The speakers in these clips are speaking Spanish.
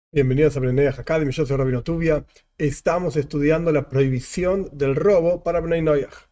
Bienvenidos a Bnei Academy, yo soy Rabino Tubia. Estamos estudiando la prohibición del robo para Bnei Noyaj.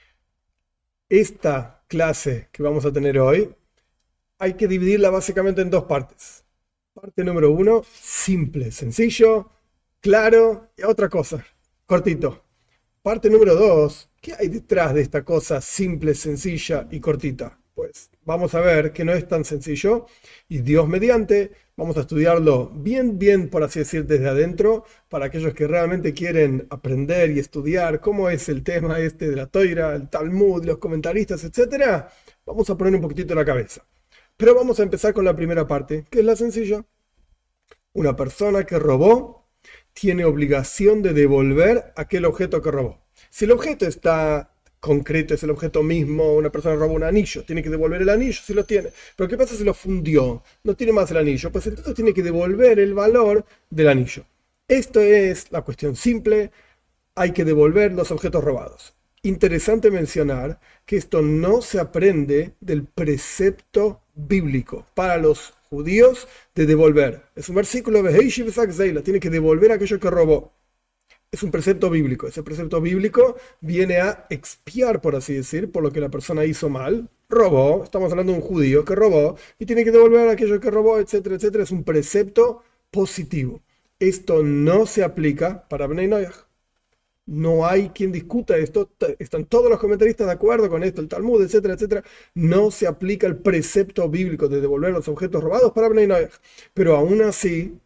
Esta clase que vamos a tener hoy hay que dividirla básicamente en dos partes. Parte número uno, simple, sencillo, claro, y otra cosa, cortito. Parte número dos, ¿qué hay detrás de esta cosa simple, sencilla y cortita? Pues vamos a ver que no es tan sencillo y Dios mediante vamos a estudiarlo bien, por así decir, desde adentro, para aquellos que realmente quieren aprender y estudiar cómo es el tema este de la Toira, el Talmud, los comentaristas, etcétera. Vamos a poner un poquitito la cabeza. Pero vamos a empezar con la primera parte, que es la sencilla. Una persona que robó tiene obligación de devolver aquel objeto que robó. Si el objeto está concreto, es el objeto mismo, una persona robó un anillo, tiene que devolver el anillo si lo tiene. Pero ¿qué pasa si lo fundió? No tiene más el anillo, pues entonces tiene que devolver el valor del anillo. Esto es la cuestión simple, hay que devolver los objetos robados. Interesante mencionar que esto no se aprende del precepto bíblico para los judíos de devolver. Es un versículo de tiene que devolver aquello que robó. Es un precepto bíblico. Ese precepto bíblico viene a expiar, por así decir, por lo que la persona hizo mal, robó. Estamos hablando de un judío que robó y tiene que devolver aquello que robó, etcétera, etcétera. Es un precepto positivo. Esto no se aplica para Bnei Noyaj. No hay quien discuta esto, están todos los comentaristas de acuerdo con esto, el Talmud, etcétera, etcétera. No se aplica el precepto bíblico de devolver los objetos robados para Bnei Noyaj. Pero aún así,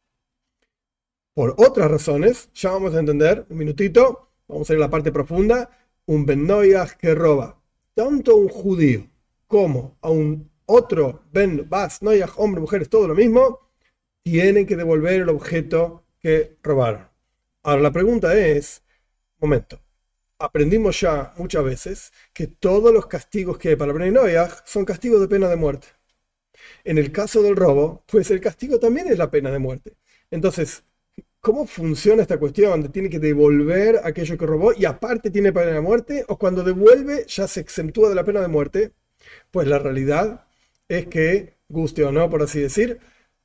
por otras razones, ya vamos a entender, un minutito, vamos a ir a la parte profunda, un Ben Noyaj que roba tanto a un judío como a un otro Ben Bas Noyaj, hombre, mujer, es todo lo mismo, tienen que devolver el objeto que robaron. Ahora la pregunta es, momento, aprendimos ya muchas veces que todos los castigos que hay para Bnei Noyaj son castigos de pena de muerte. En el caso del robo, pues el castigo también es la pena de muerte. Entonces, ¿cómo funciona esta cuestión de tiene que devolver aquello que robó y aparte tiene pena de muerte? ¿O cuando devuelve ya se exentúa de la pena de muerte? Pues la realidad es que, guste o no, por así decir,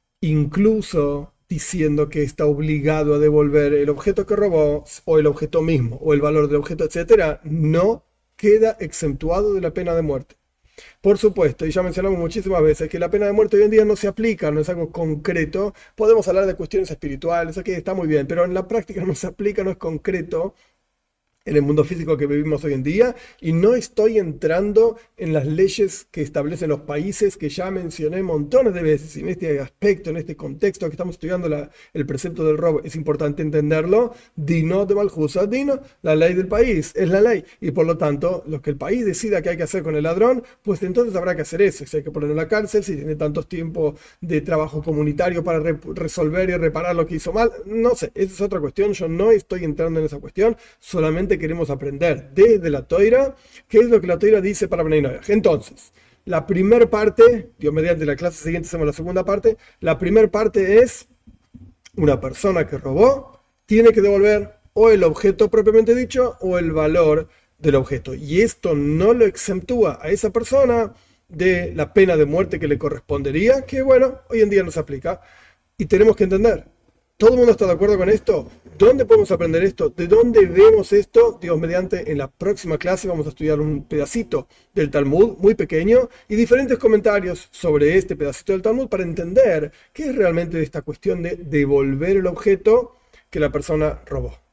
incluso diciendo que está obligado a devolver el objeto que robó o el objeto mismo o el valor del objeto, etcétera, no queda exentuado de la pena de muerte. Por supuesto, y ya mencionamos muchísimas veces que la pena de muerte hoy en día no se aplica, no es algo concreto. Podemos hablar de cuestiones espirituales, ok, está muy bien, pero en la práctica no se aplica, no es concreto en el mundo físico que vivimos hoy en día, y no estoy entrando en las leyes que establecen los países que ya mencioné montones de veces. Y en este aspecto, en este contexto que estamos estudiando el precepto del robo, es importante entenderlo. Dino de Maljusa, Dino, la ley del país, es la ley, y por lo tanto, lo que el país decida que hay que hacer con el ladrón, pues entonces habrá que hacer eso. Si hay que ponerlo en la cárcel, si tiene tantos tiempos de trabajo comunitario para resolver y reparar lo que hizo mal, no sé, esa es otra cuestión. Yo no estoy entrando en esa cuestión, solamente queremos aprender desde la Toira qué es lo que la Toira dice para Bnei Noyaj. Entonces, la primera parte, Dios mediante la clase siguiente hacemos la segunda parte, la primera parte es una persona que robó, tiene que devolver o el objeto propiamente dicho o el valor del objeto. Y esto no lo exentúa a esa persona de la pena de muerte que le correspondería, que bueno, hoy en día no se aplica. Y tenemos que entender, ¿todo el mundo está de acuerdo con esto? ¿Dónde podemos aprender esto? ¿De dónde vemos esto? Dios mediante, en la próxima clase vamos a estudiar un pedacito del Talmud muy pequeño y diferentes comentarios sobre este pedacito del Talmud para entender qué es realmente esta cuestión de devolver el objeto que la persona robó.